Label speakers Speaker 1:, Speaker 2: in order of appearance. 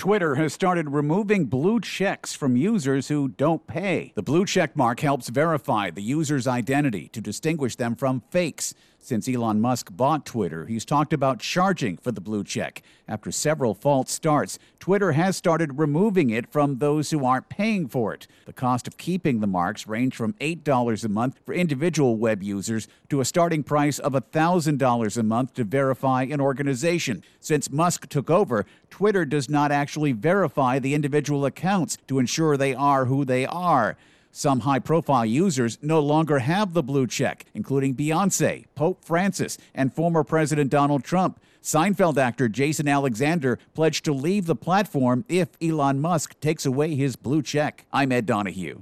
Speaker 1: Twitter has started removing blue checks from users who don't pay. The blue check mark helps verify the user's identity to distinguish them from fakes. Since Elon Musk bought Twitter, he's talked about charging for the blue check. After several false starts, Twitter has started removing it from those who aren't paying for it. The cost of keeping the marks range from $8 a month for individual web users to a starting price of $1,000 a month to verify an organization. Since Musk took over, Twitter does not actually verify the individual accounts to ensure they are who they are. Some high-profile users no longer have the blue check, including Beyoncé, Pope Francis, and former President Donald Trump. Seinfeld actor Jason Alexander pledged to leave the platform if Elon Musk takes away his blue check. I'm Ed Donahue.